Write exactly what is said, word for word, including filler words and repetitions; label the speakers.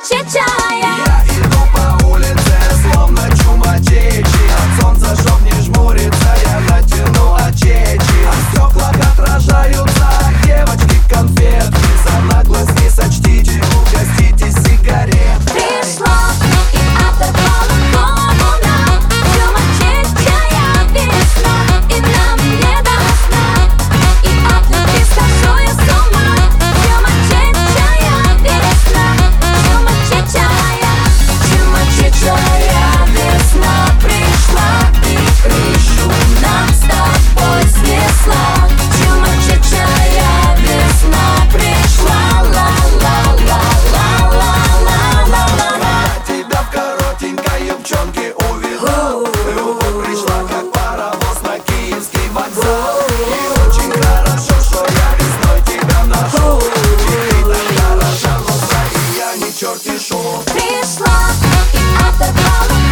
Speaker 1: чумачечая.
Speaker 2: Я иду по улице, словно чумачечи. От солнца, чтоб не жмуриться, я натяну очечи. А в стеклах отражаются девочки конфетки. За наглость не сочтите, угостите сигарет.
Speaker 1: Пришла и оторвала голову нам. Чумачечая весна, и нам не до сна. И от любви схожу я с ума. Чумачечая весна, чумачечая. Чумачечая весна пришла и крышу нам с тобой снесла. Чумачечая весна пришла, ла-ла-ла-ла-ла-ла-ла-ла.
Speaker 2: Я тебя в коротенькой юбчонке увидал. Любовь пришла, как паровоз на Киевский вокзал. И очень хорошо, что я весной тебя нашел. И ты так хороша, но и я не черти шел.
Speaker 1: Пришла и оторвала